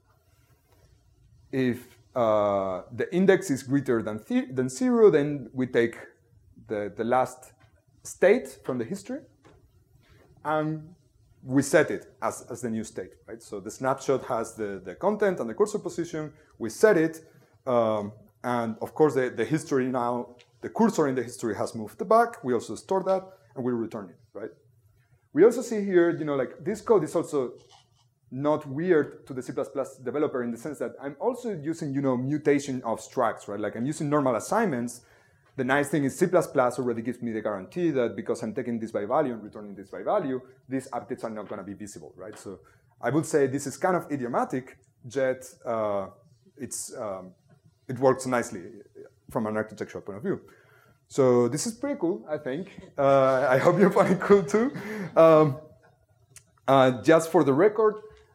If the index is greater than 0, then we take the last state from the history, and we set it as the new state, right? So the snapshot has the content and the cursor position. We set it, and of course the history now, the cursor in the history has moved back. We also store that, and we return it, right? We also see here, like this code is also not weird to the C++ developer in the sense that I'm also using, mutation of structs, right? Like I'm using normal assignments. The nice thing is C++ already gives me the guarantee that because I'm taking this by value and returning this by value, these updates are not going to be visible, right? So I would say this is kind of idiomatic, yet it works nicely from an architectural point of view. So this is pretty cool, I think. I hope you find it cool too. Just for the record,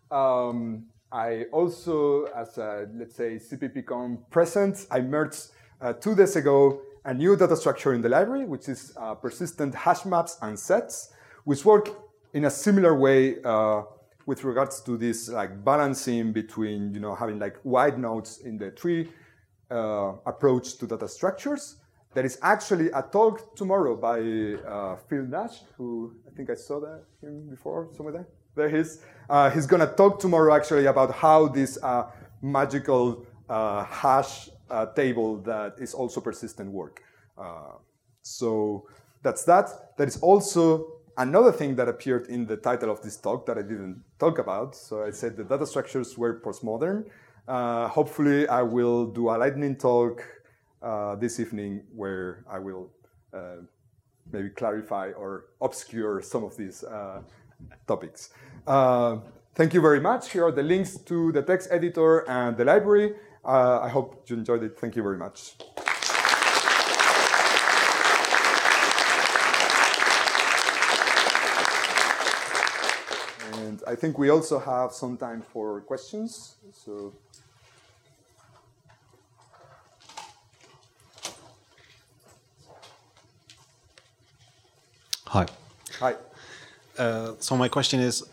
I also, as a, let's say, CPPCon present, I merged 2 days ago a new data structure in the library, which is persistent hash maps and sets, which work in a similar way with regards to this like balancing between having like wide nodes in the tree approach to data structures. There is actually a talk tomorrow by Phil Nash, who I think I saw him before somewhere there. There he is. He's going to talk tomorrow actually about how this magical hash table that is also persistent work. So that's that. There is also another thing that appeared in the title of this talk that I didn't talk about. So I said the data structures were postmodern. Hopefully I will do a lightning talk this evening where I will maybe clarify or obscure some of these topics. Thank you very much. Here are the links to the text editor and the library. I hope you enjoyed it. Thank you very much. And I think we also have some time for questions. So. Hi. Hi. So my question is,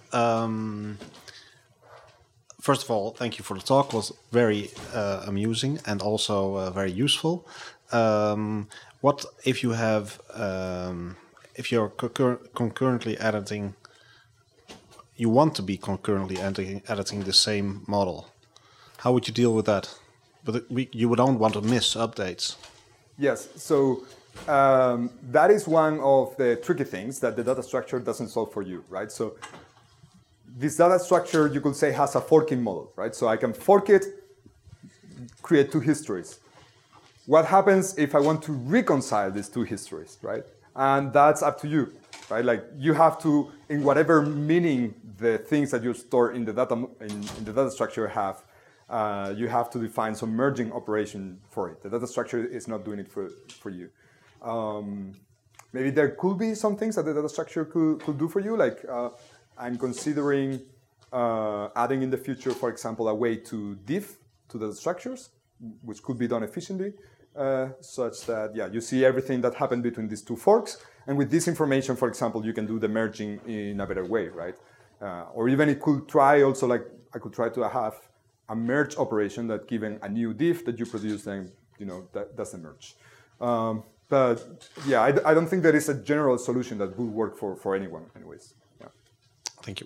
first of all, thank you for the talk. It was very amusing and also very useful. What if you have, if you're concurrently editing, you want to be concurrently editing the same model? How would you deal with that? But you don't want to miss updates. Yes. So. That is one of the tricky things that the data structure doesn't solve for you, right? So this data structure, you could say, has a forking model, right? So I can fork it, create 2 histories. What happens if I want to reconcile these 2 histories, right? And that's up to you, right? Like you have to, in whatever meaning the things that you store in the data structure have, you have to define some merging operation for it. The data structure is not doing it for you. Maybe there could be some things that the data structure could do for you. Like I'm considering adding in the future, for example, a way to diff to the structures, which could be done efficiently, such that you see everything that happened between these 2 forks. And with this information, for example, you can do the merging in a better way, right? Or even it could try also, like I could try to have a merge operation that given a new diff that you produce, then that does the merge. But yeah, I don't think there is a general solution that would work for anyone, anyways. Yeah. Thank you.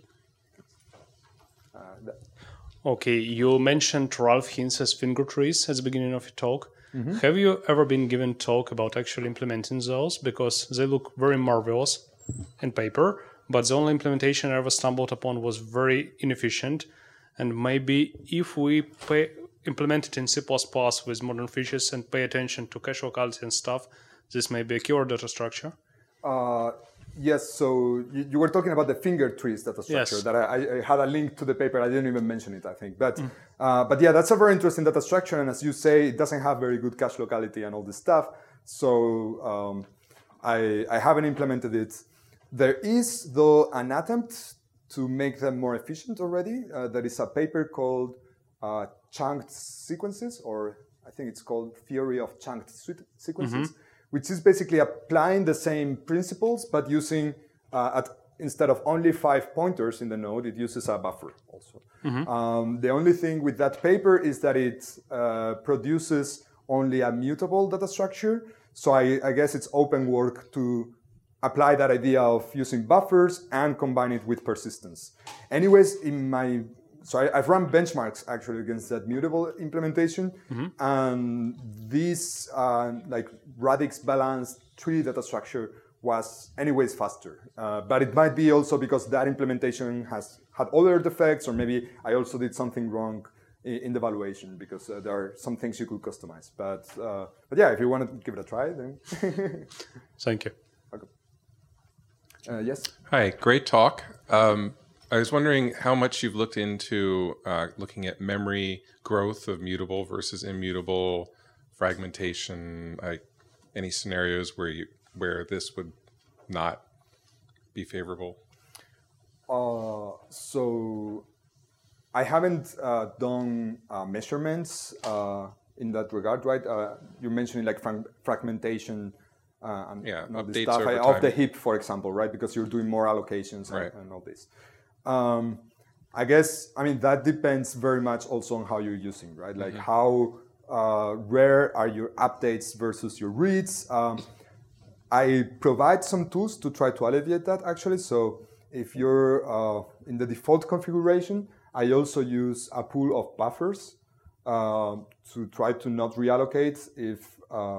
Okay, you mentioned Ralph Hinz's finger trees at the beginning of your talk. Mm-hmm. Have you ever been given talk about actually implementing those? Because they look very marvelous in paper, but the only implementation I ever stumbled upon was very inefficient. And maybe if we implement it in C++ with modern features and pay attention to cache locality and stuff, this may be a killer data structure. Yes, so you were talking about the finger trees data structure. Yes. That I had a link to the paper. I didn't even mention it, I think. But yeah, that's a very interesting data structure. And as you say, it doesn't have very good cache locality and all this stuff. So I haven't implemented it. There is, though, an attempt to make them more efficient already. There is a paper called chunked sequences or I think it's called theory of chunked sequences, which is basically applying the same principles, but using, instead of only 5 pointers in the node, it uses a buffer also. The only thing with that paper is that it produces only a mutable data structure. So I guess it's open work to apply that idea of using buffers and combine it with persistence. Anyways, I've run benchmarks actually against that mutable implementation, and this like radix balanced tree data structure was anyways faster. But it might be also because that implementation had other defects, or maybe I also did something wrong in the evaluation, because there are some things you could customize. But yeah, if you want to give it a try, then. Thank you. Okay. Yes. Hi, great talk. I was wondering how much you've looked into looking at memory growth of mutable versus immutable fragmentation. Any scenarios where this would not be favorable? So I haven't done measurements in that regard, right? You're mentioning like fragmentation. And all this updates stuff over of the time. heap, for example, right? Because you're doing more allocations Right. and all this. I guess, that depends very much also on how you're using, right? Like how rare are your updates versus your reads. I provide some tools to try to alleviate that, actually. So if you're in the default configuration, I also use a pool of buffers to try to not reallocate if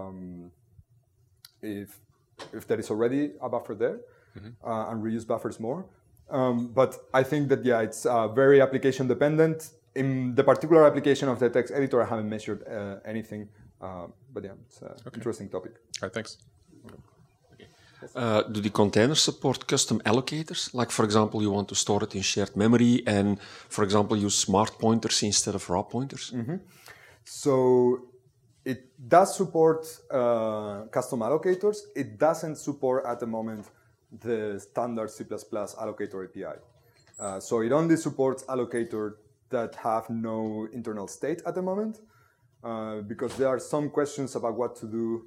there is already a buffer there, and reuse buffers more. But I think that, it's very application dependent. In the particular application of the text editor, I haven't measured anything. But yeah, it's an interesting topic. All right, thanks. Do the containers support custom allocators? Like, for example, you want to store it in shared memory and, for example, use smart pointers instead of raw pointers? So it does support custom allocators. It doesn't support at the moment the standard C++ allocator API. So it only supports allocators that have no internal state at the moment, because there are some questions about what to do.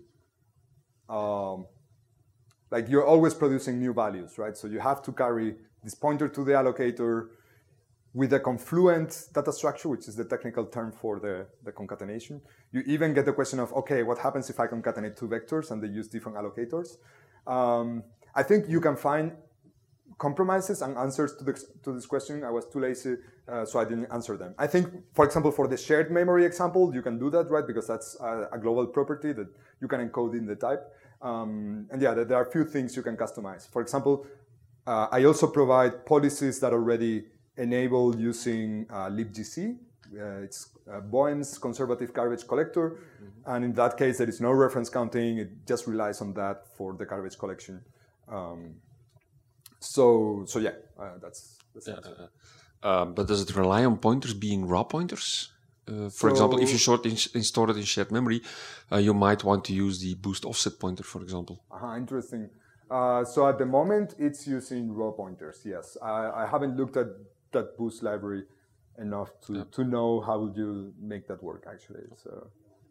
Like you're always producing new values, right? So you have to carry this pointer to the allocator with a confluent data structure, which is the technical term for the concatenation. You even get the question of, okay, what happens if I concatenate 2 vectors and they use different allocators? I think you can find compromises and answers to this question. I was too lazy, so I didn't answer them. I think, for example, for the shared memory example, you can do that, right? Because that's a global property that you can encode in the type. And there are a few things you can customize. For example, I also provide policies that already enable using libgc. It's Boehm's conservative garbage collector. And in that case, there is no reference counting. It just relies on that for the garbage collection. That's it. But does it rely on pointers being raw pointers? For example, if you store it in shared memory, you might want to use the boost offset pointer, for example. Interesting. So at the moment, it's using raw pointers, yes. I haven't looked at that boost library enough to know how would you make that work, actually. So.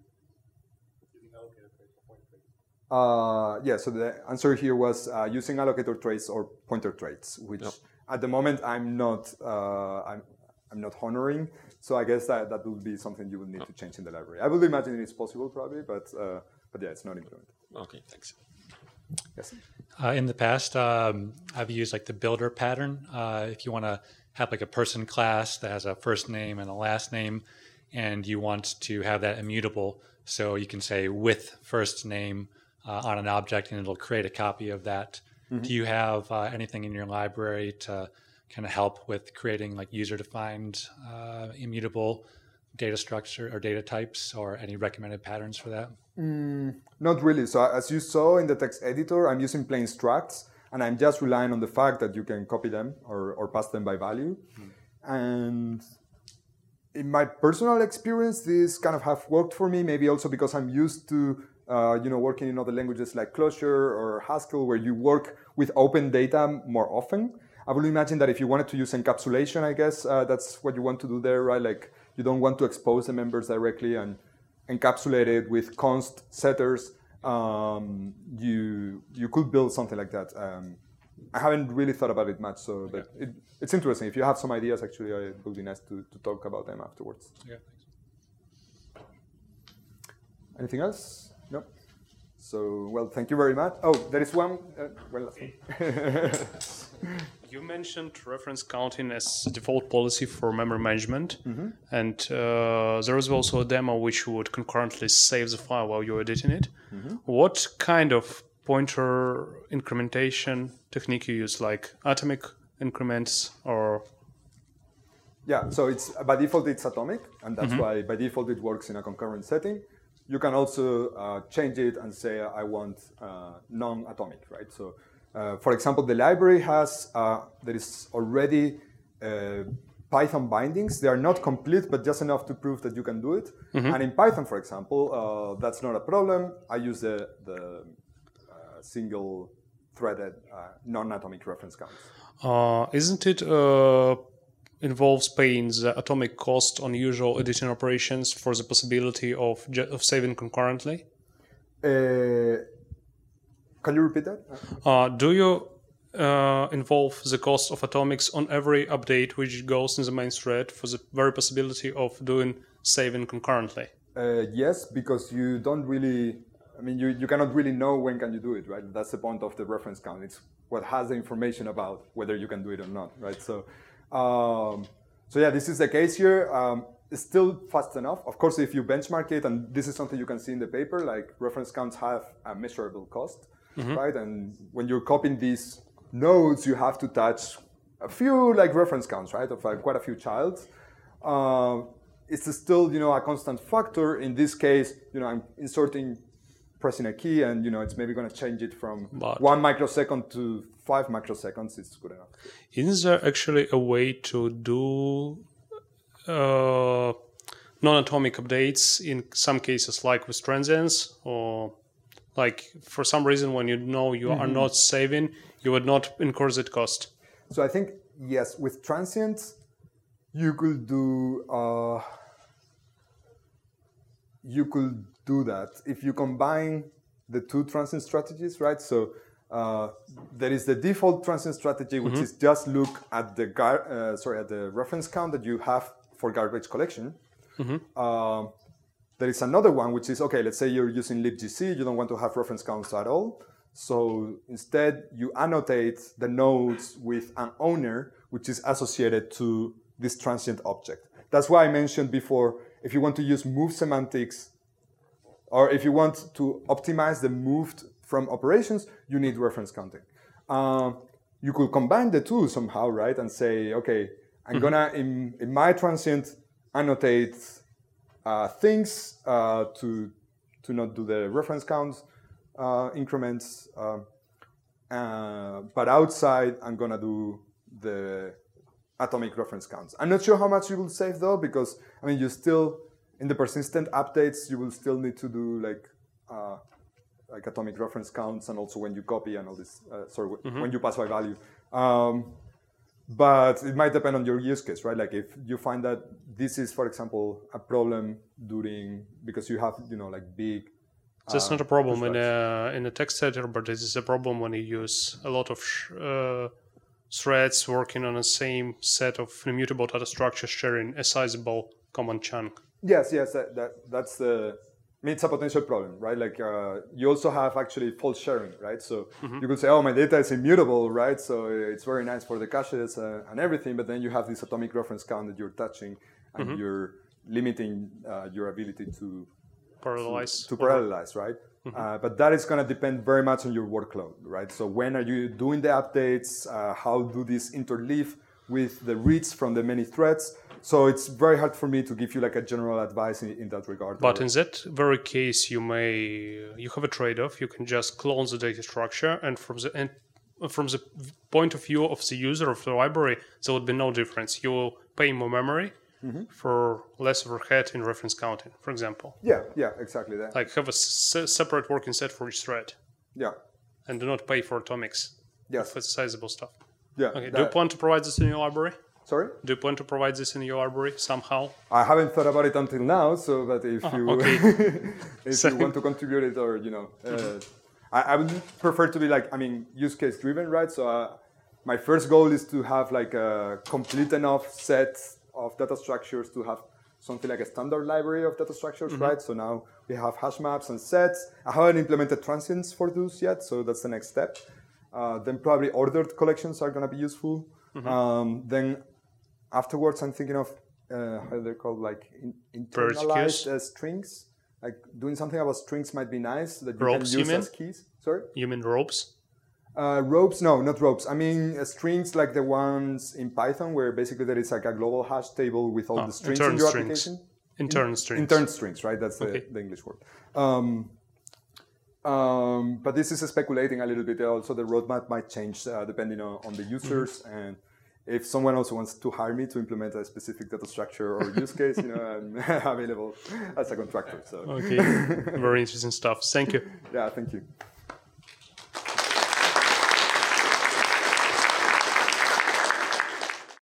So the answer here was using allocator traits or pointer traits, which at the moment I'm not honoring. So I guess that would be something you would need to change in the library. I would imagine it's possible probably, but it's not implemented. Okay, thanks. Yes. In the past, I've used like the builder pattern. If you want to have like a person class that has a first name and a last name, and you want to have that immutable, so you can say with first name on an object, and it'll create a copy of that. Do you have anything in your library to kind of help with creating like user-defined immutable data structure or data types, or any recommended patterns for that? Not really. So as you saw in the text editor, I'm using plain structs, and I'm just relying on the fact that you can copy them or pass them by value. And in my personal experience, this kind of have worked for me, maybe also because I'm used to working in other languages like Clojure or Haskell, where you work with open data more often. I would imagine that if you wanted to use encapsulation, I guess that's what you want to do there, right? Like you don't want to expose the members directly, and encapsulated with const setters, you could build something like that. I haven't really thought about it much, so but it's interesting. If you have some ideas, actually, it would be nice to talk about them afterwards. Yeah. Anything else? No. So, well, thank you very much. Oh, there is one. You mentioned reference counting as a default policy for memory management, and there is also a demo which would concurrently save the file while you're editing it. What kind of pointer incrementation technique you use, like atomic increments or? Yeah, so it's by default it's atomic, and that's why by default it works in a concurrent setting. You can also change it and say I want non-atomic, right? So, for example, the library has there is already Python bindings. They are not complete, but just enough to prove that you can do it. And in Python, for example, that's not a problem. I use the single-threaded non-atomic reference counts. Isn't it involves paying the atomic cost on usual editing operations for the possibility of saving concurrently? Can you repeat that? Do you involve the cost of atomics on every update which goes in the main thread for the very possibility of doing saving concurrently? Yes, because you don't really, I mean, you cannot really know when can you do it, right? That's the point of the reference count. It's what has the information about whether you can do it or not, right? So yeah, this is the case here. It's still fast enough. Of course, if you benchmark it, and this is something you can see in the paper, like reference counts have a measurable cost, right? And when you're copying these nodes, you have to touch a few like reference counts, right? Of quite a few childs. It's still, a constant factor. In this case, I'm pressing a key, and it's maybe going to change it from 1 microsecond to 5 microseconds. It's good enough. Isn't there actually a way to do non-atomic updates in some cases, like with transients, or like for some reason when you are not saving, you would not incur that cost? So I think yes, with transients, you could do that if you combine the two transient strategies, right? So there is the default transient strategy, which is just look at the reference count that you have for garbage collection. There is another one, which is, okay, let's say you're using libgc, you don't want to have reference counts at all. So instead, you annotate the nodes with an owner, which is associated to this transient object. That's why I mentioned before, if you want to use move semantics, or if you want to optimize the moved from operations, you need reference counting. You could combine the two somehow, right? And say, okay, I'm gonna, in my transient, annotate things to not do the reference counts increments, but outside I'm gonna do the atomic reference counts. I'm not sure how much you will save though, because I mean you still in the persistent updates you will still need to do like atomic reference counts, and also when you copy and all this. When you pass by value. But it might depend on your use case, right? Like if you find that this is, for example, a problem because you have like big. That's not a problem in a text editor, but this is a problem when you use a lot of threads working on the same set of immutable data structures sharing a sizable common chunk. Yes, that's the. I mean, it's a potential problem, right? Like you also have actually fault sharing, right? So you could say, oh, my data is immutable, right? So it's very nice for the caches and everything, but then you have this atomic reference count that you're touching, and you're limiting your ability to parallelize, right? But that is going to depend very much on your workload, right? So when are you doing the updates? How do these interleave with the reads from the many threads? So it's very hard for me to give you like a general advice in that regard. But in that very case, you have a trade-off. You can just clone the data structure, and from the point of view of the user of the library, there would be no difference. You will pay more memory for less overhead in reference counting, for example. Yeah, exactly that. Like have a separate working set for each thread. Yeah. And do not pay for atomics. Yes. For sizable stuff. Yeah. Okay. Do you plan to provide this in your library? Sorry? Do you plan to provide this in your library somehow? I haven't thought about it until now, so but if you okay. if you want to contribute it, or I would prefer to be use case driven, right? So my first goal is to have like a complete enough set of data structures to have something like a standard library of data structures, right? So now we have hash maps and sets. I haven't implemented transients for those yet, so that's the next step. Then probably ordered collections are going to be useful. Then afterwards, I'm thinking of how they're called, like internalized strings. Like doing something about strings might be nice that you ropes, can use as keys. Sorry? You mean ropes? Ropes? No, not ropes. I mean strings like the ones in Python, where basically there is like a global hash table with all the strings in your application. Intern strings. Intern strings, right? That's the English word. But this is speculating a little bit. Also, the roadmap might change depending on the users. And if someone also wants to hire me to implement a specific data structure or use case, I'm available as a contractor. So. Okay, very interesting stuff. Thank you. Yeah, thank you.